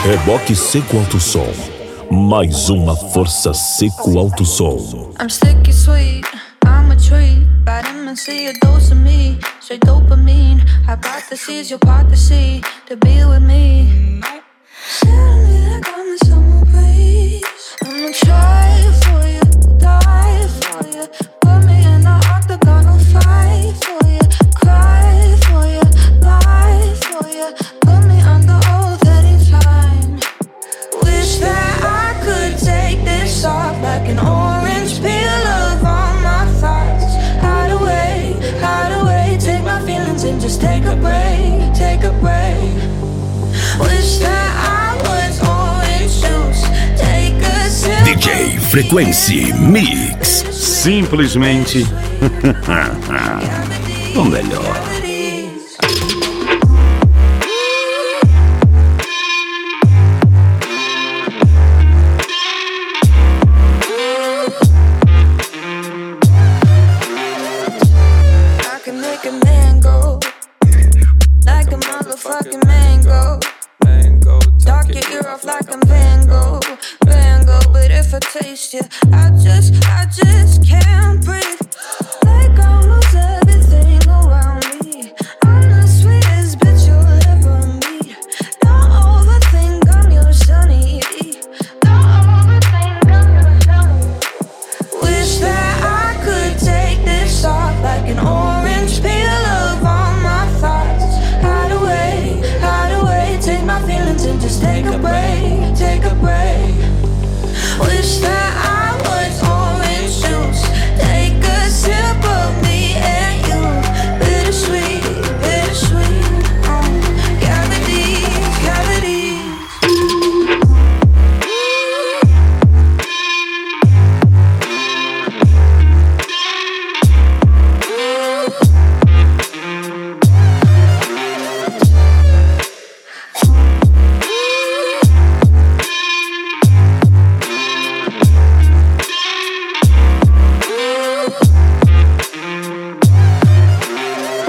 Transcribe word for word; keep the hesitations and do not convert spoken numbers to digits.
Reboque Seco Alto Som. Mais uma Força Seco Alto Som. I'm sticky sweet, I'm a treat. Vitamin C, a dose of me. Straight dopamine. Hypotheses, your part to see. To be with me. Tell me that got me summer breeze. I'ma try for you, die for you. Put me in the octagon, I'll fight for you. Cry for you, lie for you. Put me under oath anytime. Wish that I could take this off like an orange peel of all my thoughts. Hide away, hide away. Take my feelings and just take a break, take a break. Wish that I was orange juice. Take a sip. D J Frequency Mix. Simplesmente o melhor. I can make a man go like a motherfucking mango. Talk your ear off like I'm Van Gogh, Van Gogh. But if I taste you, I just, I just can't breathe. Like I lose everything around me. I'm the sweetest bitch you'll ever meet. Don't overthink, I'm your sunny. Don't overthink, I'm your sunny. Wish that I could take this off like an orange peel of all my thoughts. Hide away, hide away. Take my feelings and just take a break.